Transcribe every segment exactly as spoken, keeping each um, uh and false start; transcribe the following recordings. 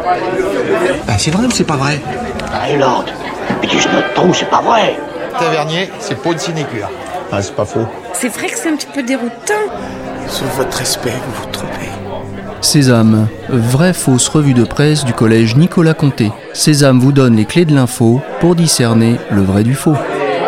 Ah, c'est vrai ou c'est pas vrai? Hey Lord, mais tu te trompes, c'est pas vrai. Tavernier, c'est pas une sinécure. Ah, c'est pas faux. C'est vrai que c'est un petit peu déroutant. Sous votre respect, vous vous trompez. Sésame, vraie fausse revue de presse du collège Nicolas Conté. Sésame vous donne les clés de l'info pour discerner le vrai du faux.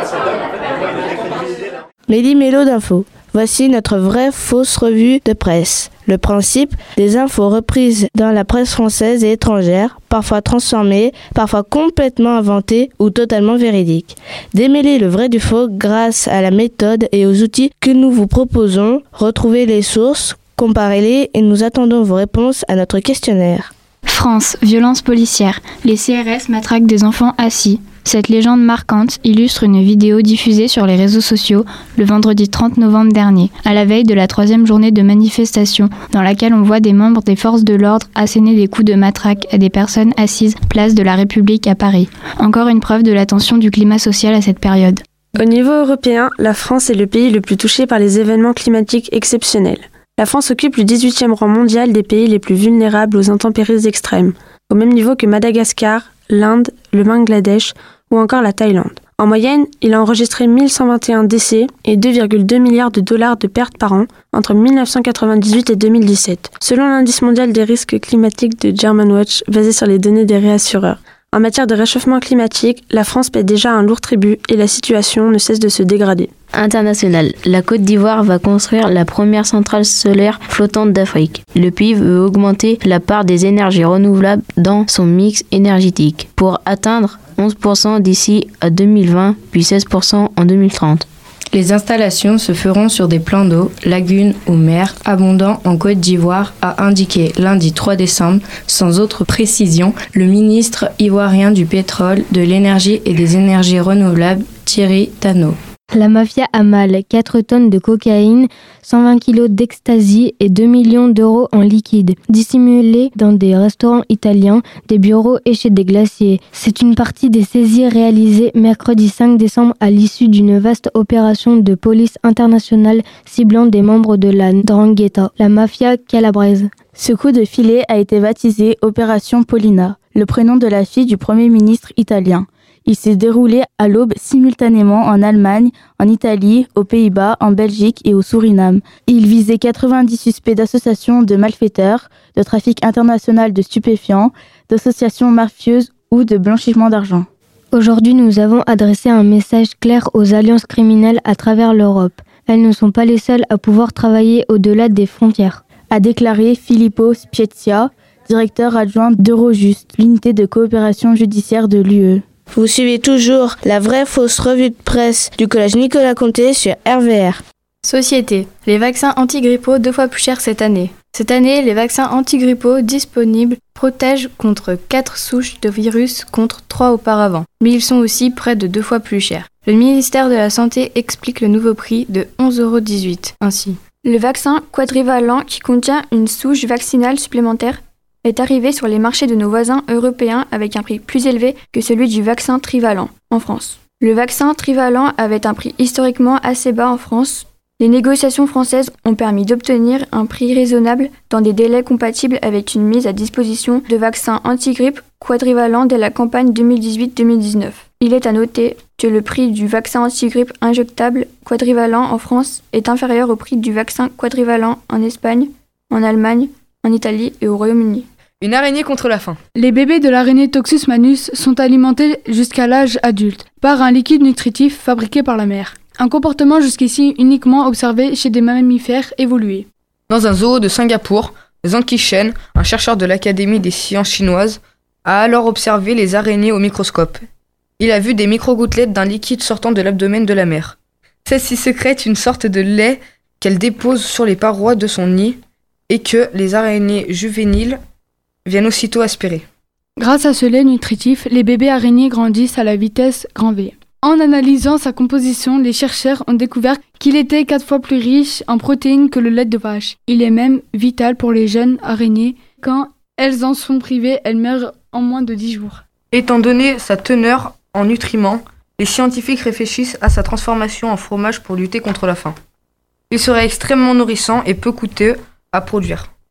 Méli-mélo d'infos. Voici notre vraie fausse revue de presse. Le principe, des infos reprises dans la presse française et étrangère, parfois transformées, parfois complètement inventées ou totalement véridiques. Démêler le vrai du faux grâce à la méthode et aux outils que nous vous proposons. Retrouvez les sources, comparez-les et nous attendons vos réponses à notre questionnaire. France, violence policière. Les C R S matraquent des enfants assis. Cette légende marquante illustre une vidéo diffusée sur les réseaux sociaux le vendredi trente novembre dernier, à la veille de la troisième journée de manifestation, dans laquelle on voit des membres des forces de l'ordre asséner des coups de matraque à des personnes assises place de la République à Paris. Encore une preuve de la tension du climat social à cette période. Au niveau européen, la France est le pays le plus touché par les événements climatiques exceptionnels. La France occupe le dix-huitième rang mondial des pays les plus vulnérables aux intempéries extrêmes, au même niveau que Madagascar, l'Inde, le Bangladesh ou encore la Thaïlande. En moyenne, il a enregistré mille cent vingt et un décès et deux virgule deux milliards de dollars de pertes par an entre mille neuf cent quatre-vingt-dix-huit et deux mille dix-sept, selon l'indice mondial des risques climatiques de Germanwatch basé sur les données des réassureurs. En matière de réchauffement climatique, la France paie déjà un lourd tribut et la situation ne cesse de se dégrader. International. La Côte d'Ivoire va construire la première centrale solaire flottante d'Afrique. Le pays veut augmenter la part des énergies renouvelables dans son mix énergétique pour atteindre onze pour cent d'ici à deux mille vingt, puis seize pour cent en deux mille trente. Les installations se feront sur des plans d'eau, lagunes ou mers abondants en Côte d'Ivoire, a indiqué lundi trois décembre, sans autre précision, le ministre ivoirien du pétrole, de l'énergie et des énergies renouvelables, Thierry Tano. La mafia a mal quatre tonnes de cocaïne, cent vingt kilos d'ecstasy et deux millions d'euros en liquide, dissimulés dans des restaurants italiens, des bureaux et chez des glaciers. C'est une partie des saisies réalisées mercredi cinq décembre à l'issue d'une vaste opération de police internationale ciblant des membres de la 'Ndrangheta, la mafia calabraise. Ce coup de filet a été baptisé Opération Paulina, le prénom de la fille du Premier ministre italien. Il s'est déroulé à l'aube simultanément en Allemagne, en Italie, aux Pays-Bas, en Belgique et au Suriname. Il visait quatre-vingt-dix suspects d'associations de malfaiteurs, de trafic international de stupéfiants, d'associations mafieuses ou de blanchiment d'argent. Aujourd'hui, nous avons adressé un message clair aux alliances criminelles à travers l'Europe. Elles ne sont pas les seules à pouvoir travailler au-delà des frontières, a déclaré Filippo Spiezia, directeur adjoint d'Eurojust, l'unité de coopération judiciaire de l'U E. Vous suivez toujours la vraie fausse revue de presse du collège Nicolas Conté sur R V R. Société. Les vaccins antigrippaux deux fois plus chers cette année. Cette année, les vaccins antigrippaux disponibles protègent contre quatre souches de virus contre trois auparavant. Mais ils sont aussi près de deux fois plus chers. Le ministère de la Santé explique le nouveau prix de onze euros dix-huit. Ainsi, le vaccin quadrivalent qui contient une souche vaccinale supplémentaire est arrivé sur les marchés de nos voisins européens avec un prix plus élevé que celui du vaccin trivalent en France. Le vaccin trivalent avait un prix historiquement assez bas en France. Les négociations françaises ont permis d'obtenir un prix raisonnable dans des délais compatibles avec une mise à disposition de vaccins anti-grippe quadrivalent dès la campagne deux mille dix-huit deux mille dix-neuf. Il est à noter que le prix du vaccin anti-grippe injectable quadrivalent en France est inférieur au prix du vaccin quadrivalent en Espagne, en Allemagne, en Italie et au Royaume-Uni. Une araignée contre la faim. Les bébés de l'araignée Toxus manus sont alimentés jusqu'à l'âge adulte par un liquide nutritif fabriqué par la mère. Un comportement jusqu'ici uniquement observé chez des mammifères évolués. Dans un zoo de Singapour, Zhang Qishen, un chercheur de l'Académie des sciences chinoises, a alors observé les araignées au microscope. Il a vu des micro-gouttelettes d'un liquide sortant de l'abdomen de la mère. Celle-ci sécrète une sorte de lait qu'elle dépose sur les parois de son nid et que les araignées juvéniles viennent aussitôt aspirer. Grâce à ce lait nutritif, les bébés araignées grandissent à la vitesse grand V. En analysant sa composition, les chercheurs ont découvert qu'il était quatre fois plus riche en protéines que le lait de vache. Il est même vital pour les jeunes araignées. Quand elles en sont privées, elles meurent en moins de dix jours. Étant donné sa teneur en nutriments, les scientifiques réfléchissent à sa transformation en fromage pour lutter contre la faim. Il serait extrêmement nourrissant et peu coûteux à produire.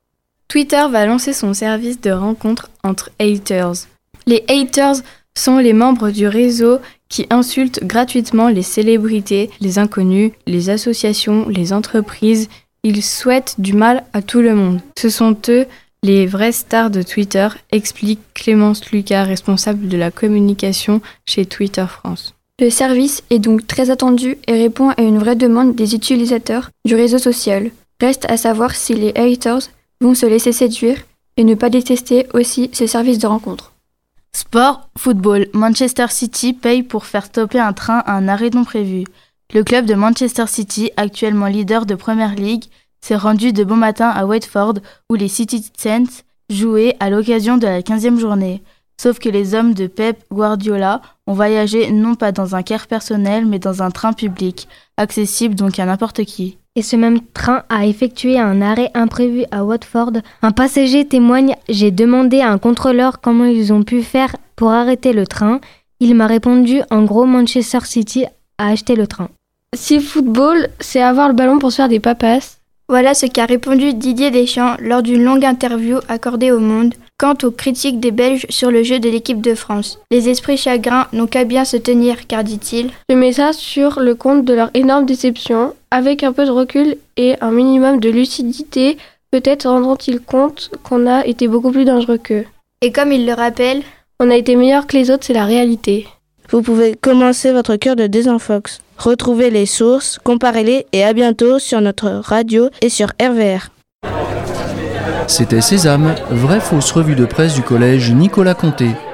Twitter va lancer son service de rencontre entre haters. Les haters sont les membres du réseau qui insultent gratuitement les célébrités, les inconnus, les associations, les entreprises. Ils souhaitent du mal à tout le monde. Ce sont eux les vraies stars de Twitter, explique Clémence Lucas, responsable de la communication chez Twitter France. Le service est donc très attendu et répond à une vraie demande des utilisateurs du réseau social. Reste à savoir si les haters vont se laisser séduire et ne pas détester aussi ces services de rencontre. Sport, football. Manchester City paye pour faire stopper un train à un arrêt non prévu. Le club de Manchester City, actuellement leader de Premier League, s'est rendu de bon matin à Watford où les Citizens jouaient à l'occasion de la quinzième journée. Sauf que les hommes de Pep Guardiola ont voyagé non pas dans un car personnel mais dans un train public, accessible donc à n'importe qui. Et ce même train a effectué un arrêt imprévu à Watford. Un passager témoigne « J'ai demandé à un contrôleur comment ils ont pu faire pour arrêter le train. Il m'a répondu « En gros, Manchester City a acheté le train. » Si football, c'est avoir le ballon pour se faire des papasses. Voilà ce qu'a répondu Didier Deschamps lors d'une longue interview accordée au Monde quant aux critiques des Belges sur le jeu de l'équipe de France. Les esprits chagrins n'ont qu'à bien se tenir, car dit-il, je mets ça sur le compte de leur énorme déception. Avec un peu de recul et un minimum de lucidité, peut-être rendront-ils compte qu'on a été beaucoup plus dangereux qu'eux. Et comme il le rappelle, on a été meilleurs que les autres, c'est la réalité. Vous pouvez commencer votre cure de désinfox. Retrouvez les sources, comparez-les et à bientôt sur notre radio et sur R V R. C'était Sésame, vraie fausse revue de presse du collège Nicolas Conté.